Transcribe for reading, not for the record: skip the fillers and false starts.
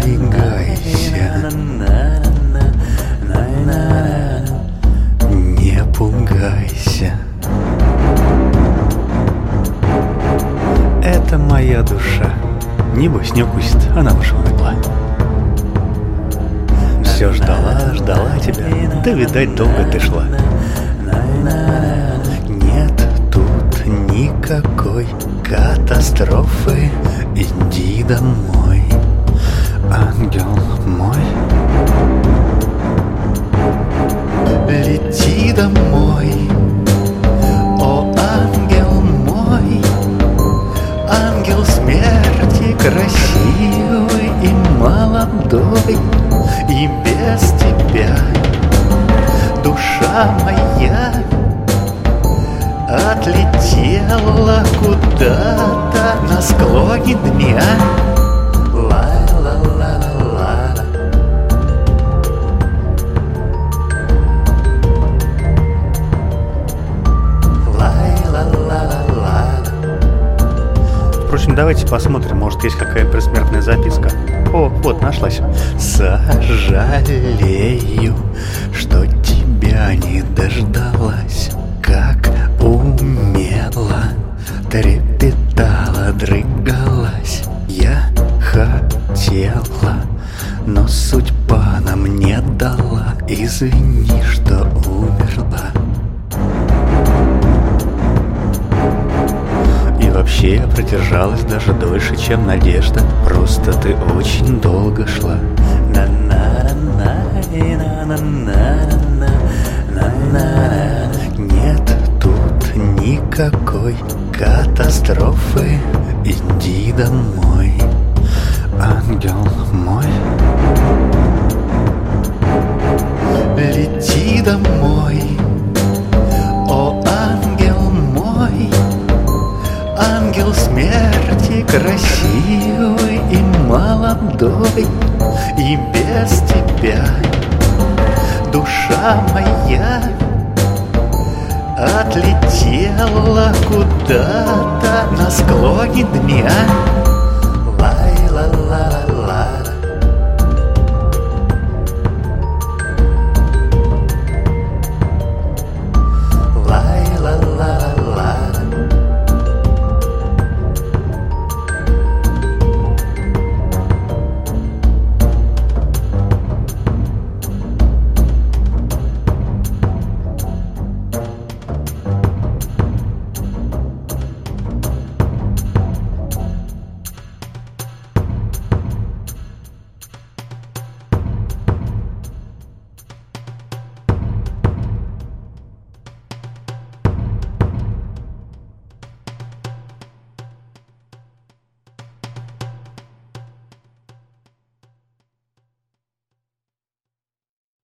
Разбегайся, не пугайся. Это моя душа, небось не укусит, она уж умерла. Все ждала, ждала тебя, да, видать, долго ты шла. Нет тут никакой катастрофы, иди домой, ангел мой. Лети домой, о ангел мой, ангел смерти, красивый и молодой, и без тебя душа моя отлетела куда-то на склоне дня. Впрочем, давайте посмотрим, может, есть какая предсмертная записка. О, вот, нашлась. Сожалею, что тебя не дождалась, как умела, трепетала, дрыгалась. Я хотела, но судьба нам не дала. Извини, что умерла. Вообще я продержалась даже дольше, чем надежда. Просто ты очень долго шла. Нет тут никакой катастрофы, иди домой, ангел мой. Лети домой, о ангел мой, ангел смерти, красивый и молодой, и без тебя душа моя отлетела куда-то на склоне дня. Лай-ла-ла-ла.